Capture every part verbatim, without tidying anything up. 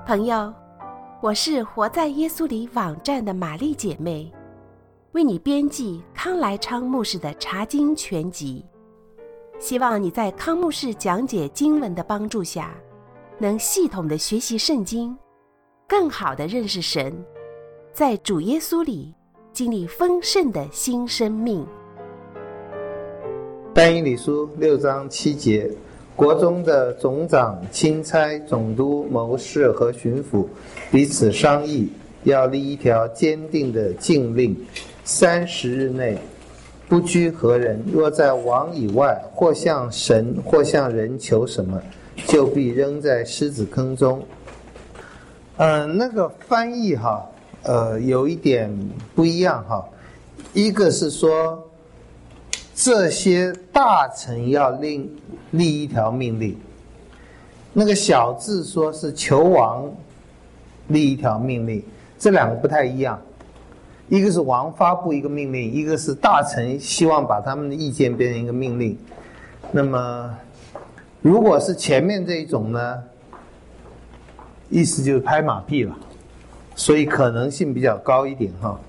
朋友，我是活在耶稣里网站的玛丽姐妹，为你编辑康来昌牧师的查经全集，希望你在康牧师讲解经文的帮助下，能系统的学习圣经，更好的认识神，在主耶稣里经历丰盛的新生命。 但以理书六章七节，国中的总长、钦差、总督、谋士和巡抚彼此商议，要立一条坚定的禁令，三十日内不拘何人，若在王以外或向神或向人求什么，就必扔在狮子坑中。嗯、呃，那个翻译哈，呃，有一点不一样哈。一个是说，这些大臣要立立一条命令，那个小字说是求王立一条命令，这两个不太一样。一个是王发布一个命令，一个是大臣希望把他们的意见变成一个命令。那么如果是前面这一种呢，意思就是拍马屁了，所以可能性比较高一点哈。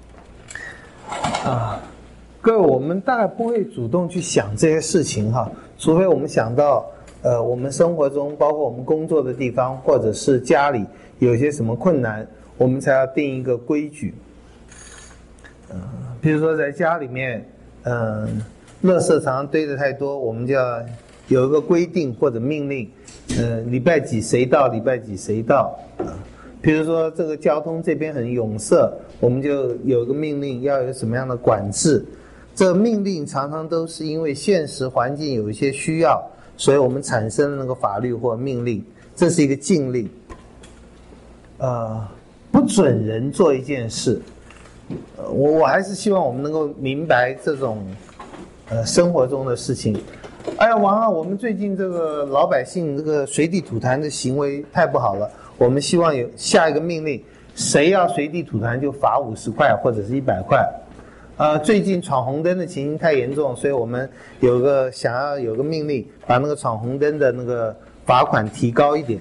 啊，各位，我们大概不会主动去想这些事情哈，除非我们想到呃我们生活中，包括我们工作的地方或者是家里有一些什么困难，我们才要定一个规矩。嗯、呃，比如说在家里面，嗯、呃，垃圾常常堆得太多，我们就要有一个规定或者命令，呃，礼拜几谁到，礼拜几谁到啊。比如说这个交通这边很拥塞，我们就有一个命令要有什么样的管制。这个命令常常都是因为现实环境有一些需要，所以我们产生了那个法律或命令，这是一个禁令。呃，不准人做一件事。呃、我我还是希望我们能够明白这种呃生活中的事情。哎呀，王啊，我们最近这个老百姓这个随地吐痰的行为太不好了，我们希望有下一个命令，谁要随地吐痰就罚五十块或者是一百块。呃，最近闯红灯的情形太严重，所以我们有个想要有个命令，把那个闯红灯的那个罚款提高一点。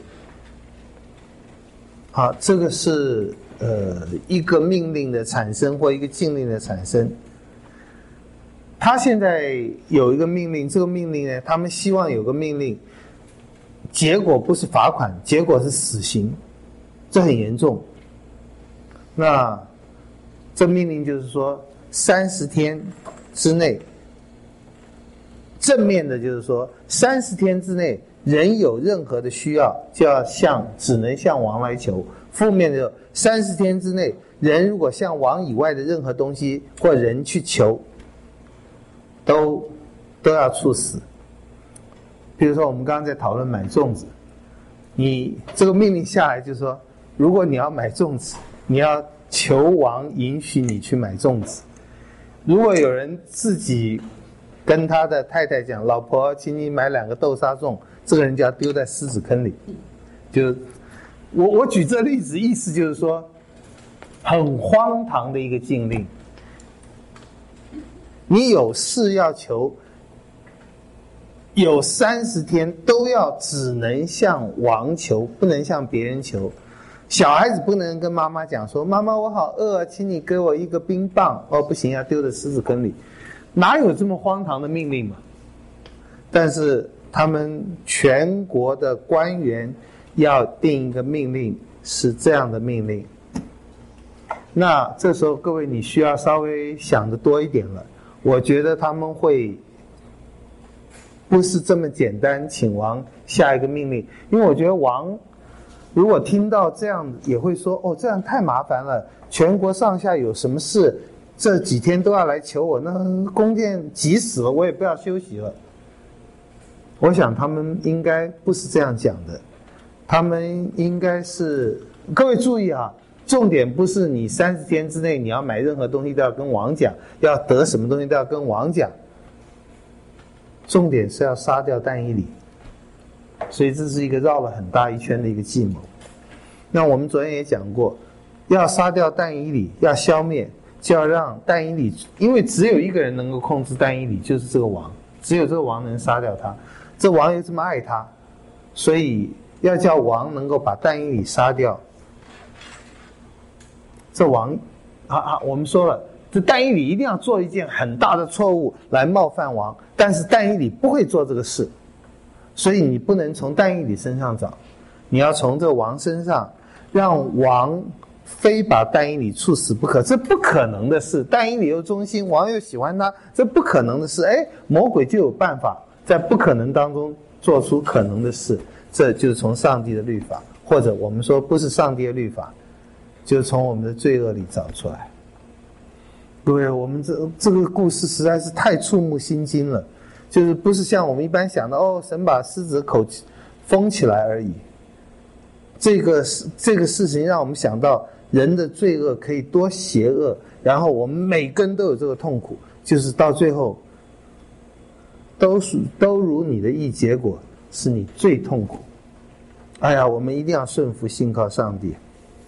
好，这个是呃一个命令的产生或一个禁令的产生。他现在有一个命令，这个命令呢，他们希望有个命令，结果不是罚款，结果是死刑，这很严重。那这命令就是说，三十天之内，正面的就是说，三十天之内，人有任何的需要，就要向只能向王来求。负面的，三十天之内，人如果向王以外的任何东西或人去求，都都要处死。比如说我们刚刚在讨论买粽子，你这个命令下来就是说，如果你要买粽子，你要求王允许你去买粽子。如果有人自己跟他的太太讲，老婆请你买两个豆沙粽，这个人就要丢在狮子坑里。就我我举这例子，意思就是说很荒唐的一个禁令。你有事要求，有三十天都要只能向王求，不能向别人求。小孩子不能跟妈妈讲说，妈妈我好饿啊，请你给我一个冰棒。哦，不行，要丢在狮子坑里。哪有这么荒唐的命令嘛？但是他们全国的官员要定一个命令，是这样的命令。那这时候各位你需要稍微想得多一点了。我觉得他们会不是这么简单请王下一个命令，因为我觉得王如果听到这样也会说，哦，这样太麻烦了，全国上下有什么事这几天都要来求我，那宫殿急死了，我也不要休息了。我想他们应该不是这样讲的，他们应该是，各位注意啊，重点不是你三十天之内你要买任何东西都要跟王讲，要得什么东西都要跟王讲，重点是要杀掉但以理。所以这是一个绕了很大一圈的一个计谋。那我们昨天也讲过，要杀掉但以理，要消灭，就要让但以理，因为只有一个人能够控制但以理，就是这个王，只有这个王能杀掉他。这王又这么爱他，所以要叫王能够把但以理杀掉。这王啊啊，我们说了，这但以理一定要做一件很大的错误来冒犯王，但是但以理不会做这个事，所以你不能从但以理身上找，你要从这王身上，让王非把但以理处死不可，这不可能的事。但以理又忠心，王又喜欢他，这不可能的事。哎，魔鬼就有办法在不可能当中做出可能的事，这就是从上帝的律法，或者我们说不是上帝的律法，就是从我们的罪恶里找出来。各位，我们这这个故事实在是太触目心惊了，就是不是像我们一般想的哦，神把狮子的口封起来而已。这个这个事情让我们想到人的罪恶可以多邪恶，然后我们每个人都有这个痛苦，就是到最后都是都如你的意，结果是你最痛苦。哎呀，我们一定要顺服信靠上帝。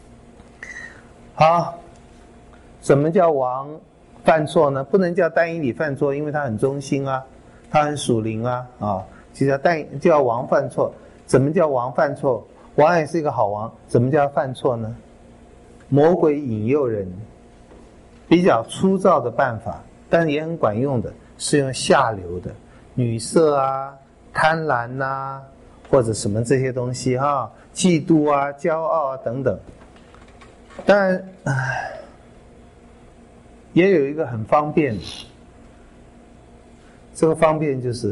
好，什么叫王犯错呢？不能叫但以理犯错，因为他很忠心啊，他很属灵啊，啊，就叫但就叫王犯错。怎么叫王犯错？王也是一个好王，怎么叫犯错呢？魔鬼引诱人，比较粗糙的办法，但是也很管用的，是用下流的女色啊、贪婪啊，或者什么这些东西哈、啊，嫉妒啊、骄傲啊等等。当然，也有一个很方便的，这个方便就是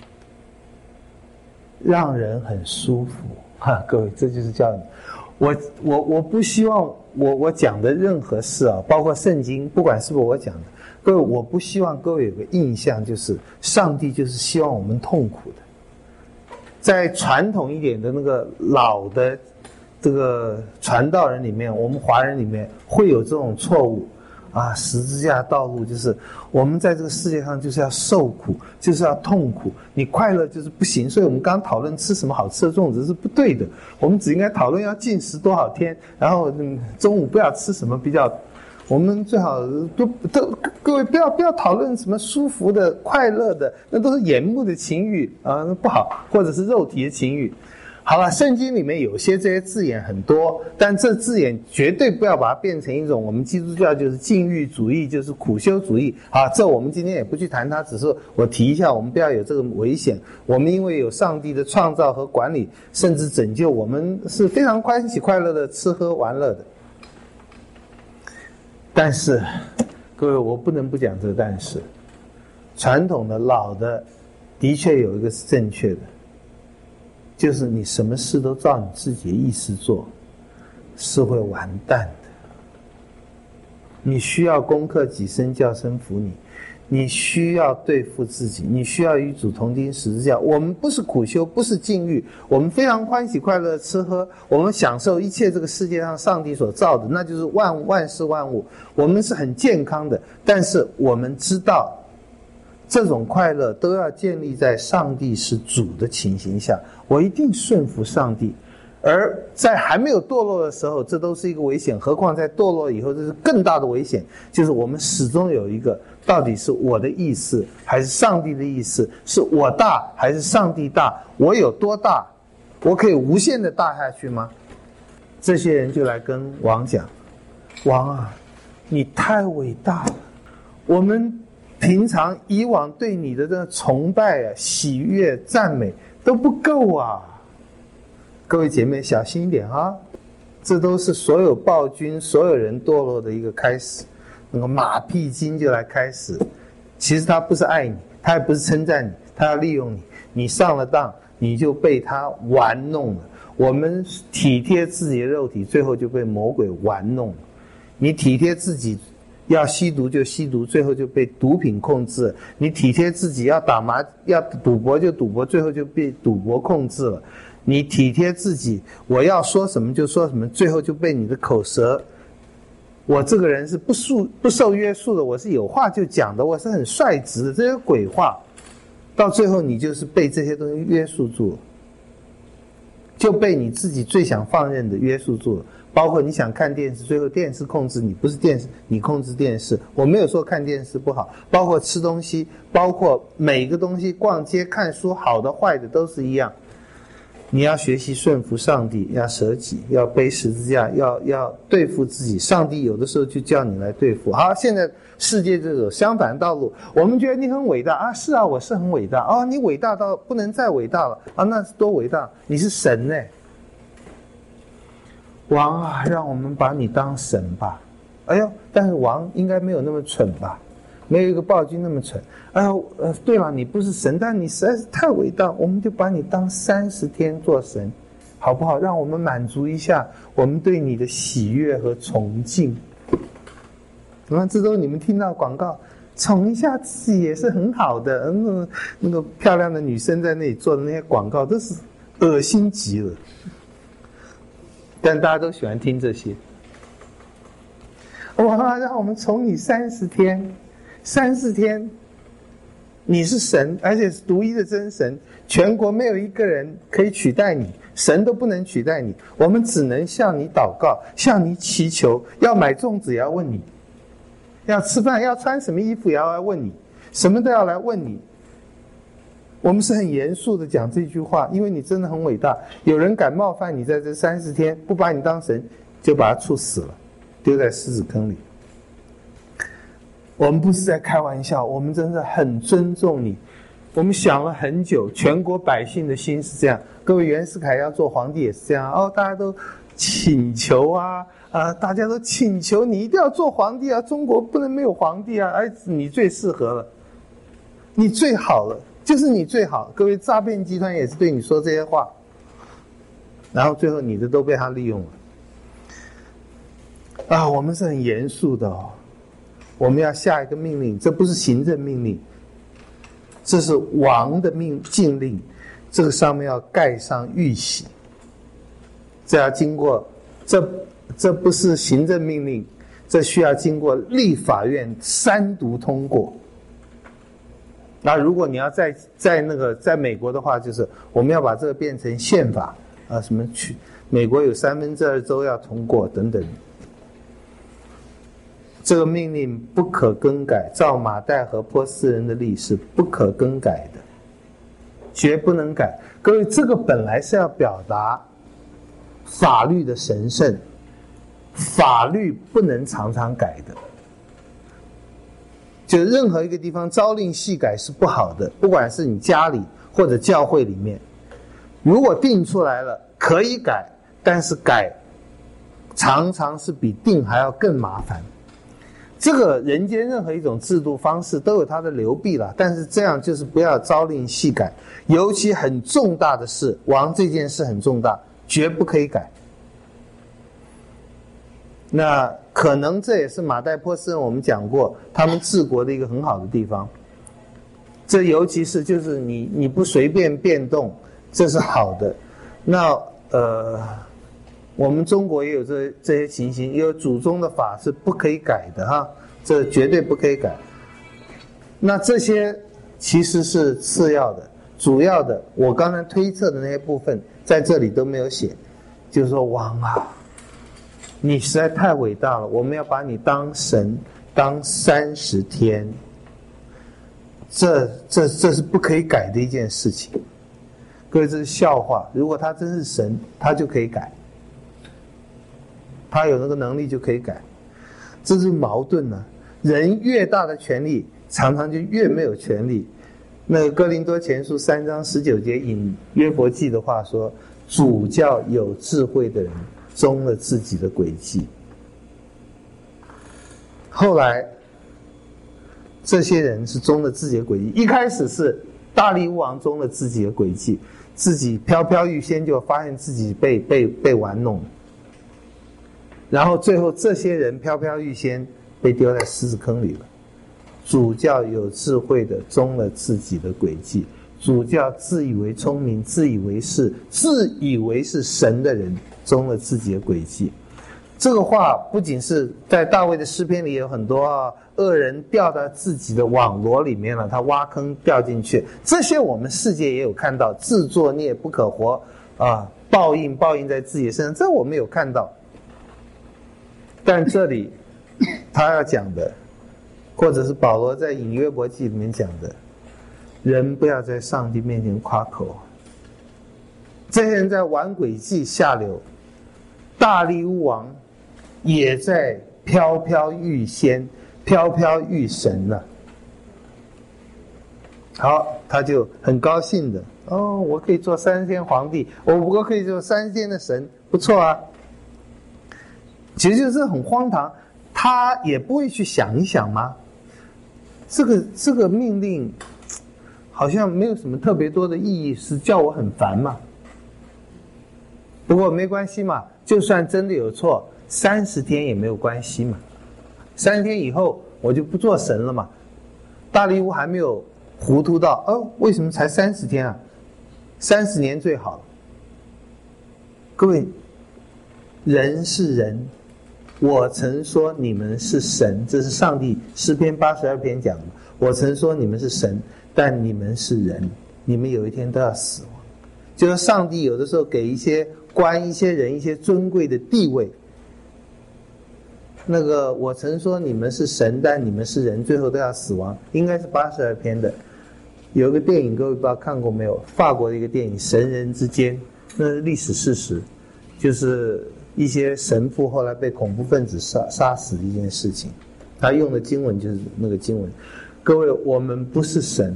让人很舒服哈，各位，这就是叫你我我我不希望我我讲的任何事啊，包括圣经，不管是不是我讲的，各位，我不希望各位有个印象，就是上帝就是希望我们痛苦的。在传统一点的那个老的这个传道人里面，我们华人里面会有这种错误啊，十字架道路就是我们在这个世界上就是要受苦，就是要痛苦，你快乐就是不行。所以我们刚讨论吃什么好吃的粽子是不对的，我们只应该讨论要禁食多少天，然后嗯中午不要吃什么比较，我们最好都都各位不要不要讨论什么舒服的快乐的，那都是眼目的情欲啊，不好，或者是肉体的情欲。好了，圣经里面有些这些字眼很多，但这字眼绝对不要把它变成一种我们基督教就是禁欲主义，就是苦修主义啊。这我们今天也不去谈它，只是我提一下，我们不要有这个危险。我们因为有上帝的创造和管理，甚至拯救，我们是非常欢喜快乐的吃喝玩乐的。但是，各位，我不能不讲这个但是，传统的老的的确有一个是正确的。就是你什么事都照你自己的意思做，是会完蛋的。你需要攻克己身，叫声服你，你需要对付自己，你需要与主同钉十字架。我们不是苦修，不是禁欲，我们非常欢喜快乐的吃喝，我们享受一切这个世界上上帝所造的，那就是万万事万物，我们是很健康的。但是我们知道这种快乐都要建立在上帝是主的情形下，我一定顺服上帝。而在还没有堕落的时候，这都是一个危险，何况在堕落以后，这是更大的危险，就是我们始终有一个，到底是我的意思还是上帝的意思，是我大还是上帝大，我有多大，我可以无限的大下去吗？这些人就来跟王讲，王啊，你太伟大了，我们平常以往对你的这个崇拜啊、喜悦、赞美都不够啊！各位姐妹小心一点啊！这都是所有暴君、所有人堕落的一个开始。那个马屁精就来开始，其实他不是爱你，他也不是称赞你，他要利用你。你上了当，你就被他玩弄了。我们体贴自己的肉体，最后就被魔鬼玩弄了。你体贴自己要吸毒就吸毒，最后就被毒品控制了。你体贴自己要打麻要赌博就赌博，最后就被赌博控制了。你体贴自己我要说什么就说什么，最后就被你的口舌，我这个人是不受不受约束的，我是有话就讲的，我是很率直的，这些鬼话到最后你就是被这些东西约束住了，就被你自己最想放任的约束住了。包括你想看电视，最后电视控制你，不是电视你控制电视。我没有说看电视不好，包括吃东西，包括每个东西，逛街看书，好的坏的都是一样。 你要学习顺服上帝，要舍己，要背十字架，要要对付自己。上帝有的时候就叫你来对付。好，现在世界这种相反道路，我们觉得你很伟大啊，是啊，我是很伟大哦，你伟大到不能再伟大了啊，那是多伟大？你是神呢，王啊，让我们把你当神吧。哎呦，但是王应该没有那么蠢吧？没有一个暴君那么蠢。哎呦，呃，对了，你不是神，但你实在是太伟大，我们就把你当三十天做神，好不好？让我们满足一下我们对你的喜悦和崇敬。那这都你们听到广告，宠一下自己也是很好的。那个那个漂亮的女生在那里做的那些广告，都是恶心极了。但大家都喜欢听这些。哇，让我们宠你三十天，三十天，你是神，而且是独一的真神，全国没有一个人可以取代你，神都不能取代你，我们只能向你祷告，向你祈求，要买粽子也要问你，要吃饭要穿什么衣服也要来问你，什么都要来问你。我们是很严肃的讲这句话，因为你真的很伟大。有人敢冒犯你，在这三十天不把你当神，就把他处死了，丢在狮子坑里。我们不是在开玩笑，我们真的很尊重你。我们想了很久，全国百姓的心是这样。各位，袁世凯要做皇帝也是这样哦，大家都请求啊，呃，大家都请求你一定要做皇帝啊，中国不能没有皇帝啊，而你最适合了，你最好了，就是你最好。各位，诈骗集团也是对你说这些话，然后最后你的都被他利用了。啊，我们是很严肃的哦。我们要下一个命令，这不是行政命令，这是王的命禁令，这个上面要盖上玉玺，这要经过，这这不是行政命令，这需要经过立法院三读通过。那如果你要在在那个在美国的话，就是我们要把这个变成宪法啊，什么去美国有三分之二州要通过等等。这个命令不可更改，照马代和波斯人的历是不可更改的，绝不能改。各位，这个本来是要表达法律的神圣，法律不能常常改的。就任何一个地方朝令夕改是不好的，不管是你家里或者教会里面，如果定出来了可以改，但是改常常是比定还要更麻烦。这个人间任何一种制度方式都有它的流弊了，但是这样就是不要朝令夕改，尤其很重大的事，王这件事很重大，绝不可以改。那可能这也是马代波斯人我们讲过他们治国的一个很好的地方，这尤其是就是你你不随便变动，这是好的。那呃我们中国也有这这些情形，也有祖宗的法是不可以改的哈，这绝对不可以改。那这些其实是次要的，主要的我刚才推测的那些部分在这里都没有写，就是说王啊，你实在太伟大了，我们要把你当神当三十天，这这这是不可以改的一件事情。各位，这是笑话，如果他真是神，他就可以改。他有那个能力就可以改，这是矛盾呢、啊。人越大的权力，常常就越没有权力。那个哥林多前书三章十九节引约伯记的话说：“主叫有智慧的人中了自己的诡计。”后来，这些人是中了自己的诡计。一开始是大力乌王中了自己的诡计，自己飘飘欲仙，就发现自己被被被玩弄了。然后最后这些人飘飘欲仙，被丢在狮子坑里了。主教有智慧的中了自己的诡计，主教自以为聪明，自以为是自以为是神的人中了自己的诡计。这个话不仅是在大卫的诗篇里有很多啊，恶人掉到自己的网罗里面了，他挖坑掉进去，这些我们世界也有看到，自作孽不可活啊，报应报应在自己身上，这我们有看到。但这里他要讲的，或者是保罗在引约伯记里面讲的，人不要在上帝面前夸口， 这些人在玩诡计下流，大力乌王也在飘飘欲仙，飘飘欲神了。好，他就很高兴的，哦，我可以做三十天皇帝，我不过可以做三十天的神，不错啊。其实就是很荒唐，他也不会去想一想吗？这个这个命令好像没有什么特别多的意义，是叫我很烦嘛。不过没关系嘛，就算真的有错，三十天也没有关系嘛。三十天以后我就不做神了嘛。大力乌还没有糊涂到，哦，为什么才三十天啊？三十年最好了。各位，人是人，我曾说你们是神，这是上帝诗篇八十二篇讲的。我曾说你们是神，但你们是人，你们有一天都要死亡。就是上帝有的时候给一些官、一些人一些尊贵的地位。那个我曾说你们是神，但你们是人，最后都要死亡，应该是八十二篇的。有一个电影，各位不知道看过没有？法国的一个电影《神人之间》，那是历史事实，就是一些神父后来被恐怖分子杀杀死的一件事情。他用的经文就是那个经文。各位，我们不是神。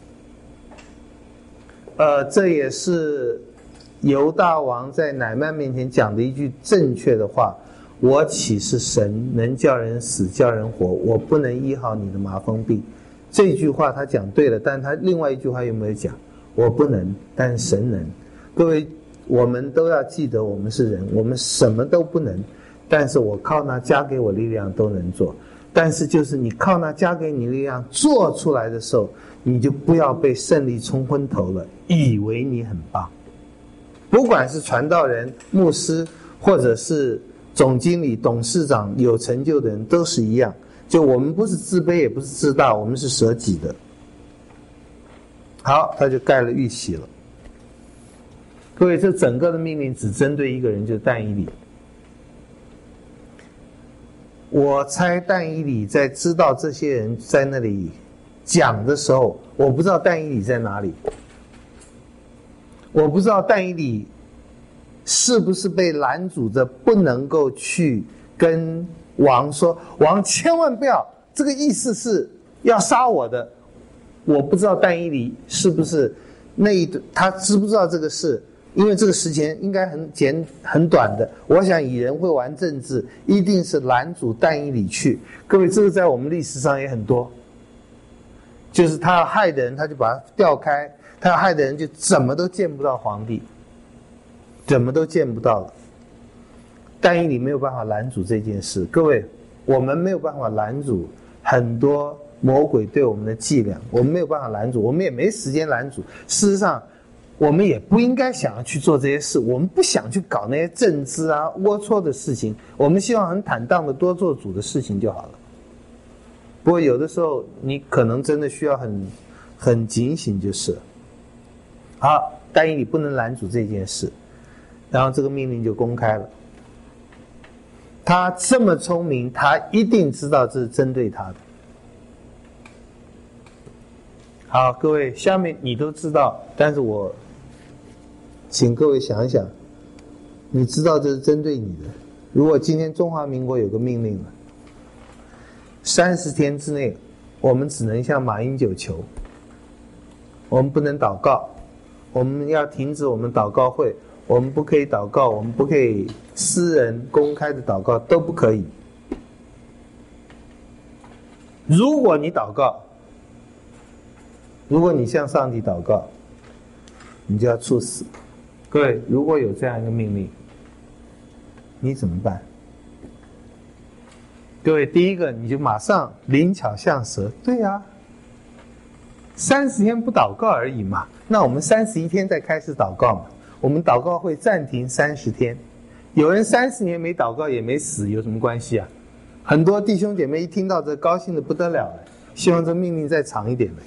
呃，这也是犹大王在乃縵面前讲的一句正确的话：我岂是神，能叫人死叫人活？我不能医好你的麻风病。这句话他讲对了，但他另外一句话有没有讲？我不能，但神能。各位，我们都要记得我们是人，我们什么都不能，但是我靠那加给我力量都能做。但是就是你靠那加给你力量做出来的时候，你就不要被胜利冲昏头了，以为你很棒。不管是传道人、牧师，或者是总经理、董事长，有成就的人都是一样。就我们不是自卑，也不是自大，我们是舍己的。好，他就盖了玉玺了。各位，这整个的命令只针对一个人，就是但以理。我猜但以理在知道这些人在那里讲的时候，我不知道但以理在哪里，我不知道但以理是不是被拦阻着不能够去跟王说，王千万不要，这个意思是要杀我的。我不知道但以理是不是那一他知不知道这个事，因为这个时间应该很简很短的。我想蚁人会玩政治，一定是拦阻但以理去。各位，这个在我们历史上也很多，就是他要害的人他就把他调开，他要害的人就怎么都见不到皇帝，怎么都见不到了。但以理没有办法拦阻这件事。各位，我们没有办法拦阻很多魔鬼对我们的伎俩，我们没有办法拦阻，我们也没时间拦阻。事实上我们也不应该想要去做这些事，我们不想去搞那些政治啊龌龊的事情，我们希望很坦荡的多做主的事情就好了。不过有的时候你可能真的需要很很警醒就是了。好，但以理不能拦阻这件事，然后这个命令就公开了。他这么聪明，他一定知道这是针对他的。好，各位，下面你都知道，但是我请各位想一想，你知道这是针对你的。如果今天中华民国有个命令了，三十天之内我们只能向马英九求，我们不能祷告，我们要停止我们祷告会，我们不可以祷告，我们不可以私人公开的祷告，都不可以。如果你祷告，如果你向上帝祷告，你就要处死。各位，如果有这样一个命令，你怎么办？各位，第一个你就马上灵巧像蛇，对呀、啊，三十天不祷告而已嘛，那我们三十一天再开始祷告嘛，我们祷告会暂停三十天。有人三十年没祷告也没死，有什么关系啊？很多弟兄姐妹一听到这高兴的不得了了，希望这命令再长一点了。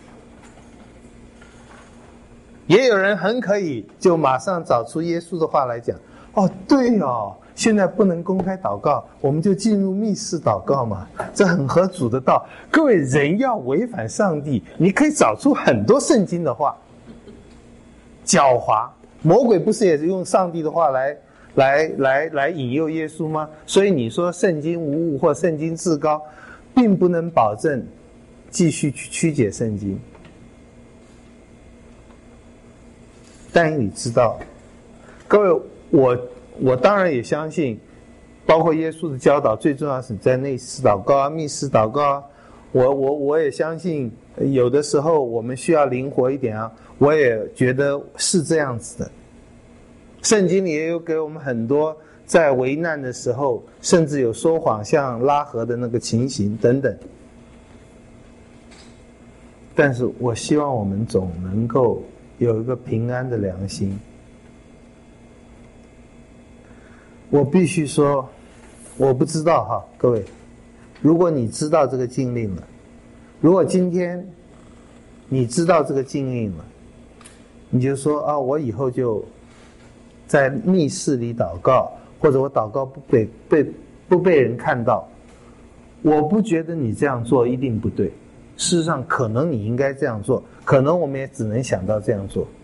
也有人很可以就马上找出耶稣的话来讲，哦，对哦，现在不能公开祷告，我们就进入密室祷告嘛，这很合主的道。各位，人要违反上帝，你可以找出很多圣经的话，狡猾， 魔鬼不是也是用上帝的话来来来来引诱耶稣吗？所以你说圣经无误或圣经至高，并不能保证继续去曲解圣经。但你知道，各位，我我当然也相信，包括耶稣的教导，最重要是在内室祷告啊、密室祷告啊。我我我也相信，有的时候我们需要灵活一点啊。我也觉得是这样子的。圣经里也有给我们很多在危难的时候，甚至有说谎，像拉合的那个情形等等。但是我希望我们总能够有一个平安的良心。我必须说，我不知道哈，各位，如果你知道这个禁令了，如果今天你知道这个禁令了，你就说啊，我以后就在密室里祷告，或者我祷告不被被不被人看到。我不觉得你这样做一定不对，事实上可能你应该这样做，可能我们也只能想到这样做。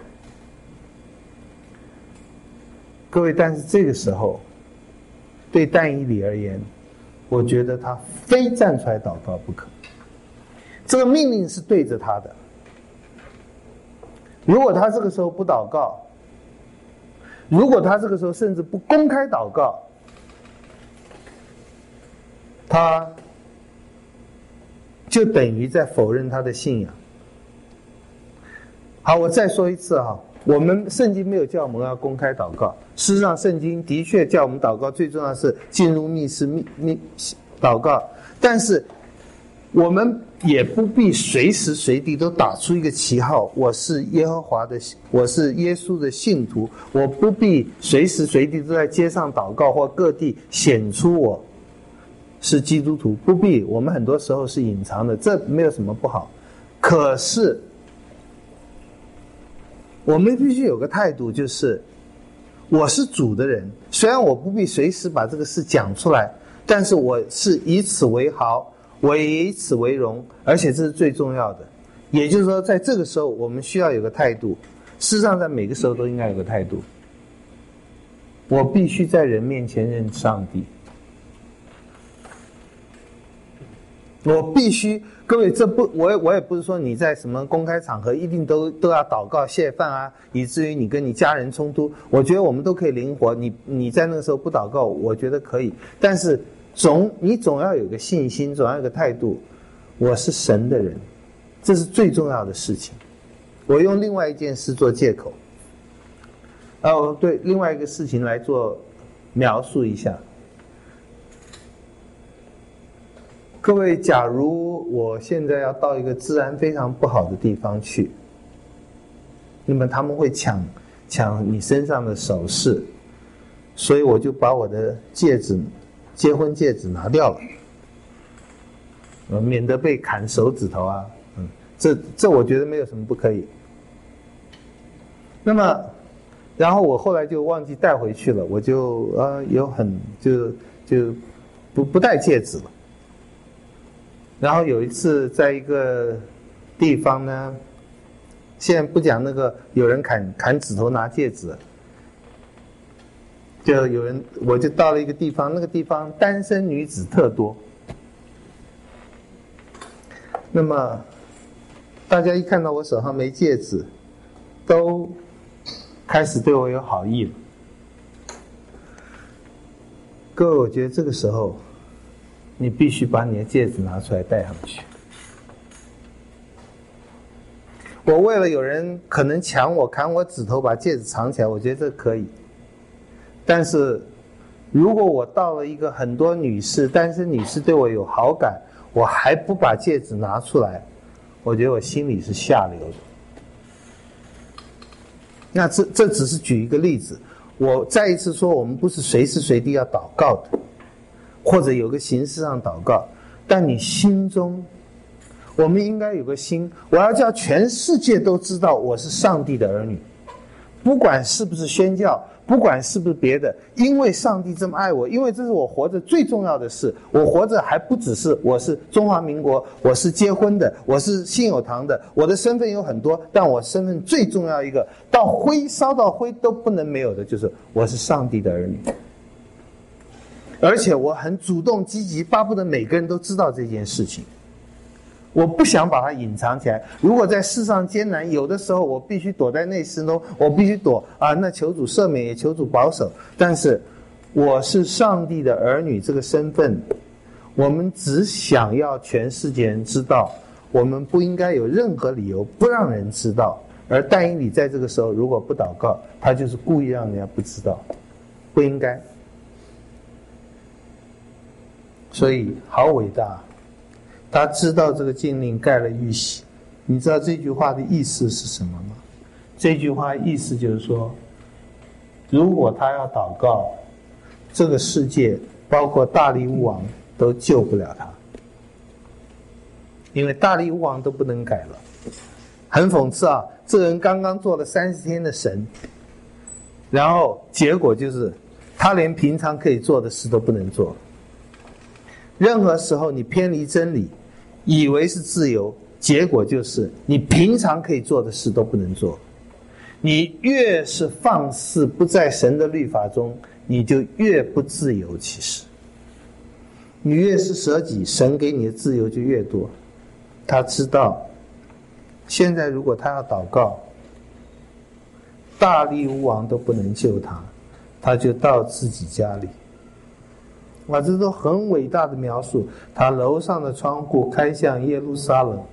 各位，但是这个时候对但以理而言，我觉得他非站出来祷告不可。这个命令是对着他的，如果他这个时候不祷告，如果他这个时候甚至不公开祷告，他就等于在否认他的信仰。好，我再说一次哈，我们圣经没有叫我们要公开祷告，事实上圣经的确叫我们祷告，最重要的是进入密室密密祷告，但是我们也不必随时随地都打出一个旗号，我是耶和华的，我是耶稣的信徒，我不必随时随地都在街上祷告或各地显出我是基督徒，不必，我们很多时候是隐藏的，这没有什么不好。可是我们必须有个态度，就是我是主的人，虽然我不必随时把这个事讲出来，但是我是以此为豪，我也以此为荣，而且这是最重要的。也就是说，在这个时候我们需要有个态度，事实上在每个时候都应该有个态度。我必须在人面前认上帝，我必须，各位，这不，我也我也不是说你在什么公开场合一定都都要祷告谢饭啊，以至于你跟你家人冲突。我觉得我们都可以灵活，你你在那个时候不祷告，我觉得可以。但是总你总要有个信心，总要有个态度。我是神的人，这是最重要的事情。我用另外一件事做借口，哦，对，另外一个事情来做描述一下。各位，假如我现在要到一个治安非常不好的地方去，那么他们会抢抢你身上的首饰，所以我就把我的戒指，结婚戒指拿掉了，呃，免得被砍手指头啊，嗯，这这我觉得没有什么不可以。那么，然后我后来就忘记带回去了，我就呃有很就就不不戴戒指了。然后有一次在一个地方呢，现在不讲那个有人砍砍指头拿戒指，就有人，我就到了一个地方，那个地方单身女子特多。那么大家一看到我手上没戒指，都开始对我有好意了。各位，我觉得这个时候你必须把你的戒指拿出来戴上去。我为了有人可能抢我砍我指头把戒指藏起来，我觉得这可以。但是如果我到了一个很多女士单身女士对我有好感，我还不把戒指拿出来，我觉得我心里是下流的。那这这只是举一个例子，我再一次说，我们不是随时随地要祷告的，或者有个形式上祷告，但你心中，我们应该有个心，我要叫全世界都知道我是上帝的儿女，不管是不是宣教，不不管是不是别的，因为上帝这么爱我，因为这是我活着最重要的事。我活着还不只是我是中华民国，我是结婚的，我是信有堂的，我的身份有很多，但我身份最重要一个，到灰烧到灰都不能没有的，就是我是上帝的儿女。而且我很主动积极，巴不得每个人都知道这件事情。我不想把它隐藏起来。如果在世上艰难，有的时候我必须躲在内室中，我必须躲啊，那求主赦免，也求主保守。但是我是上帝的儿女这个身份，我们只想要全世界人知道，我们不应该有任何理由不让人知道。而但以理在这个时候如果不祷告，他就是故意让人家不知道，不应该。所以好伟大，他知道这个禁令盖了玉玺。你知道这句话的意思是什么吗？这句话意思就是说，如果他要祷告，这个世界包括大力乌王都救不了他，因为大力乌王都不能改了。很讽刺啊，这个人刚刚做了三十天的神，然后结果就是他连平常可以做的事都不能做。任何时候你偏离真理，以为是自由，结果就是你平常可以做的事都不能做。你越是放肆不在神的律法中，你就越不自由。其实你越是舍己，神给你的自由就越多。他知道现在如果他要祷告，大力乌王都不能救他，他就到自己家里。哇，这都很伟大的描述。他楼上的窗户开向耶路撒冷，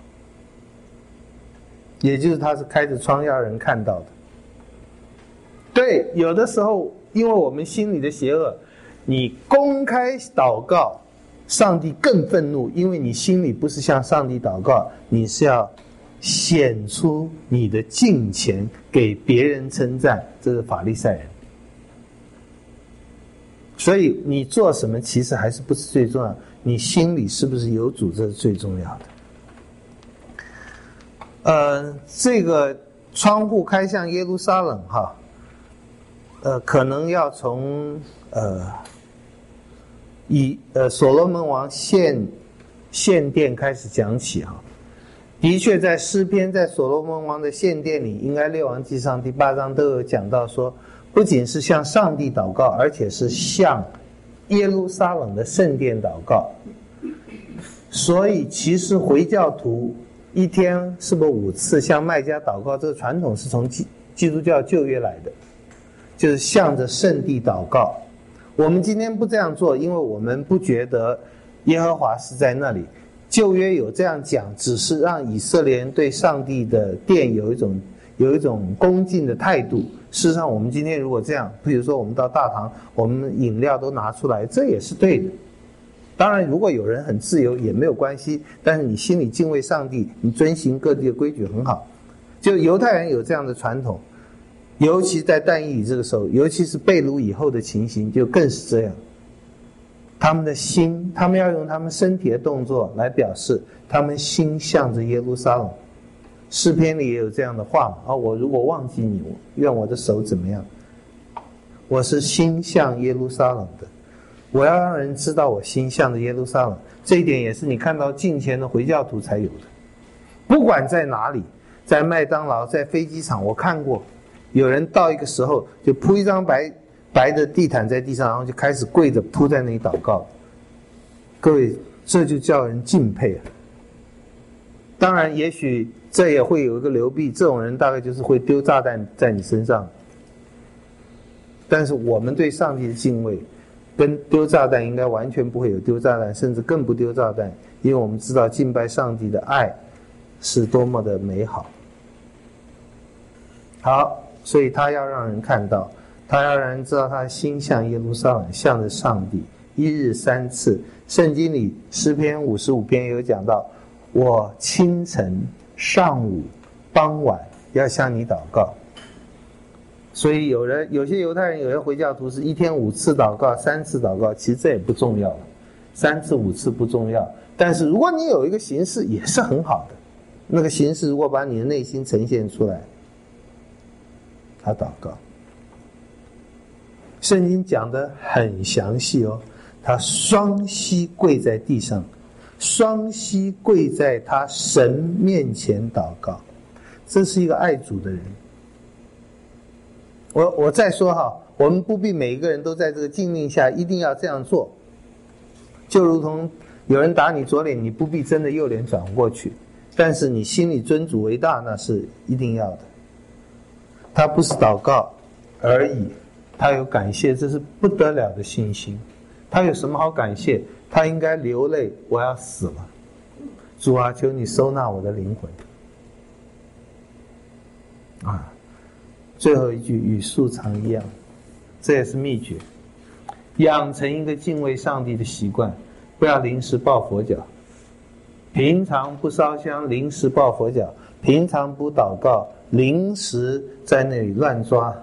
也就是他是开着窗要人看到的。对，有的时候因为我们心里的邪恶，你公开祷告，上帝更愤怒，因为你心里不是向上帝祷告，你是要显出你的敬虔，给别人称赞，这是法利赛人。所以你做什么其实还是不是最重要，你心里是不是有主，这是最重要的。呃，这个窗户开向耶路撒冷哈，呃，可能要从呃以呃所罗门王献献殿开始讲起哈。的确，在诗篇，在所罗门王的献殿里，应该列王纪上第八章都有讲到说，不仅是向上帝祷告，而且是向耶路撒冷的圣殿祷告。所以其实回教徒一天是不是五次向麦加祷告，这个传统是从基基督教旧约来的，就是向着圣地祷告。我们今天不这样做，因为我们不觉得耶和华是在那里。旧约有这样讲，只是让以色列人对上帝的殿有一种有一种恭敬的态度。事实上我们今天如果这样，比如说我们到大堂，我们饮料都拿出来，这也是对的。当然如果有人很自由也没有关系，但是你心里敬畏上帝，你遵行各地的规矩很好。就犹太人有这样的传统，尤其在但以理这个时候，尤其是被掳以后的情形就更是这样。他们的心，他们要用他们身体的动作来表示他们心向着耶路撒冷。诗篇里也有这样的话嘛，啊，我如果忘记你，愿我的手怎么样？我是心向耶路撒冷的，我要让人知道我心向着耶路撒冷。这一点也是你看到近前的回教徒才有的。不管在哪里，在麦当劳，在飞机场，我看过有人到一个时候就铺一张白白的地毯在地上，然后就开始跪着扑在那里祷告。各位，这就叫人敬佩啊！当然也许这也会有一个流弊，这种人大概就是会丢炸弹在你身上。但是我们对上帝的敬畏跟丢炸弹应该完全不会有丢炸弹，甚至更不丢炸弹，因为我们知道敬拜上帝的爱是多么的美好。好，所以他要让人看到，他要让人知道他心向耶路撒冷，向着上帝，一日三次。圣经里诗篇五十五篇有讲到，我清晨、上午、傍晚要向你祷告。所以有人有些犹太人，有些回教徒是一天五次祷告，三次祷告，其实这也不重要了，三次五次不重要。但是如果你有一个形式也是很好的，那个形式如果把你的内心呈现出来，他祷告。 圣经讲得很详细哦，他双膝跪在地上，双膝跪在他神面前祷告，这是一个爱主的人。我我再说哈，我们不必每一个人都在这个禁令下一定要这样做，就如同有人打你左脸，你不必真的右脸转过去，但是你心里尊主为大，那是一定要的。他不是祷告而已，他有感谢，这是不得了的信心。他有什么好感谢？他应该流泪，我要死了，主啊，求你收纳我的灵魂啊！最后一句与素常一样，这也是秘诀，养成一个敬畏上帝的习惯，不要临时抱佛脚，平常不烧香，临时抱佛脚，平常不祷告，临时在那里乱抓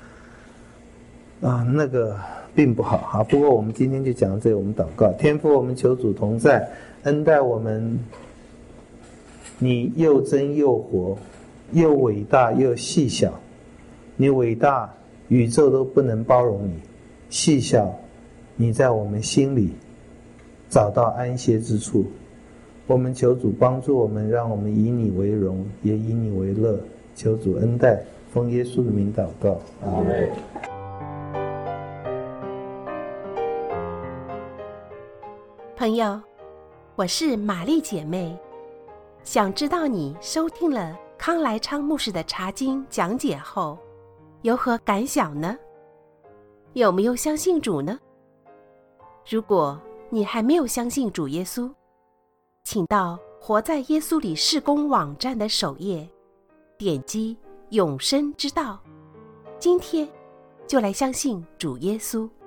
啊，那个并不好啊。不过我们今天就讲这个，我们祷告，天父，我们求主同在，恩待我们，你又真又活，又伟大又细小，你伟大，宇宙都不能包容你；细小，你在我们心里找到安歇之处。我们求主帮助我们，让我们以你为荣，也以你为乐。求主恩待，奉耶稣的名祷告，阿们。 朋友，我是玛丽姐妹，想知道你收听了康来昌牧师的查经讲解后有何感想呢？有没有相信主呢？如果你还没有相信主耶稣，请到活在耶稣里事工网站的首页，点击永生之道，今天就来相信主耶稣。